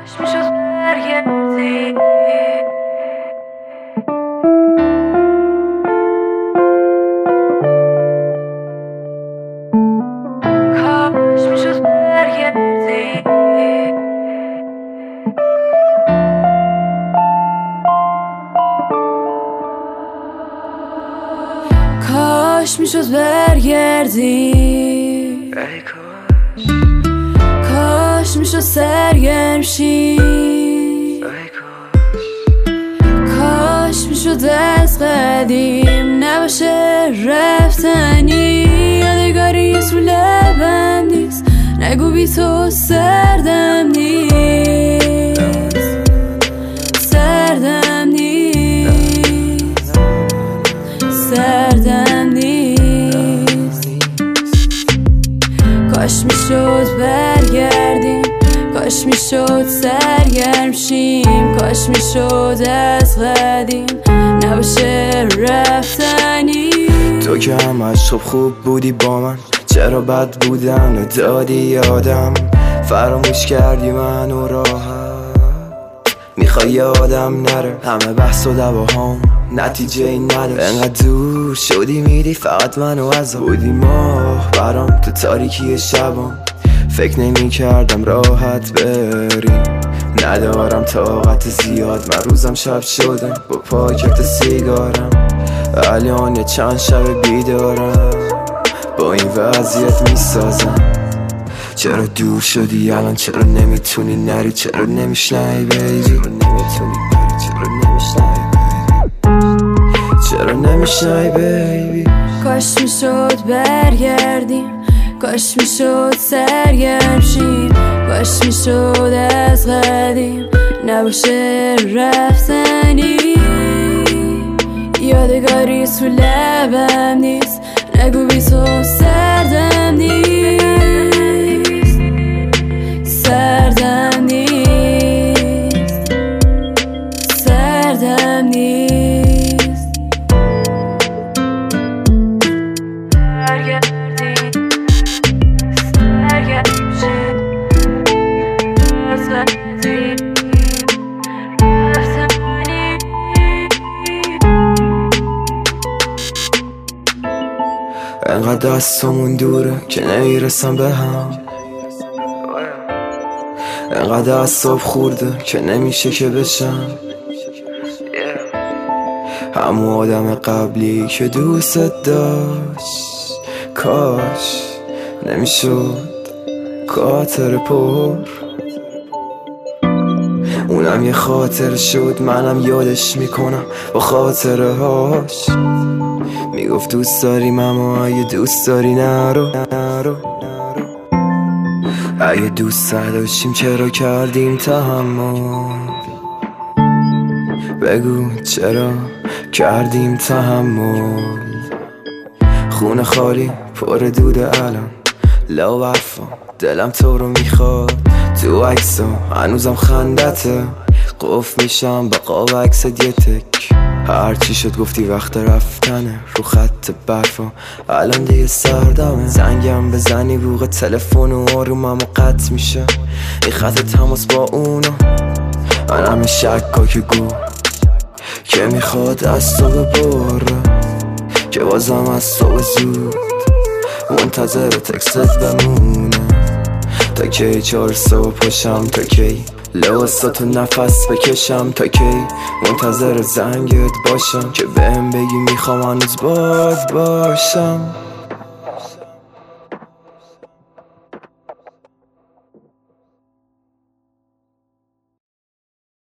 کاش میشد برگردی، کاش میشد سرگرم شی، کاش میشد از قدیم نباشه رفتنی. یادگاری تو لبم نیست، نگو بی تو سردم نیست، سردم نیست، سردم نیست. کاش میشد برگردیم، کاش میشد سرگرم شیم، کاش میشد از قدیم نباشه رفتنی. تو که همش خوب بودی با من، چرا بد بودن دادی یادم؟ فراموش کردی منو راحت، میخوای یادم نره همه بحث و دواهام نتیجه این نداشت. انقدر دور شدی میری فقط منو از بودی ماه برام تو تاریکی شبام. فکر نمی کردم راحت بری، ندارم طاقت زیاد، من روزم شب شده با پاکت سیگارم. الان چند شب بیدارم با این وضعیت میسازم. چرا دور شدی الان؟ چرا نمیتونی نری؟ چرا نمیشنی بیبی؟ چرا نمیتونی بری؟ چرا نمیشنی بیبی؟ چرا نمیشنی بیبی؟ کاش میشد برگردیم، کاش میشد سرگرم شیم، کاش میشد از قدیم نباشه رفتنی. یادگاری تو لبم نیست، نگو بی تو سردم نیست، سردم نیست، سردم نیست. برگردی سرگرم شیم، رفتنی رفتنی. انقدر دستمون دوره که نمیرسم به هم، انقدر اعصاب خورده که نمیشه که بشم همون آدم قبلی که دوست داشت. کاش نمیشد خاطر پر، اونم یه خاطر شد منم یادش میکنم با خاطره هاش. میگفت دوست داریم اما اگه دوست داری نرو، اگه دوست نداشتیم چرا کردیم تحمل؟ بگو چرا کردیم تحمل؟ خونه خالی پر دوده الان لا برفا، دلم تو رو میخواد تو عکسا هنوزم خندته. قف میشم با قاب عکست یه تک، هرچی شد گفتی وقت رفتنه رو خط برفا. الان دیگه سردمه، زنگم بزنی بوق تلفن و آرومم و قطع میشه این خط تماس با اونو. من همه شکا که گو که میخواد از تو ببره، که بازم از تو زود منتظر تکست بمونه. تا کی 400 پشم، تا کی لباساتو نفس بکشم، تا کی منتظر زنگت باشم که بهم بگی میخوام هنوز باشم.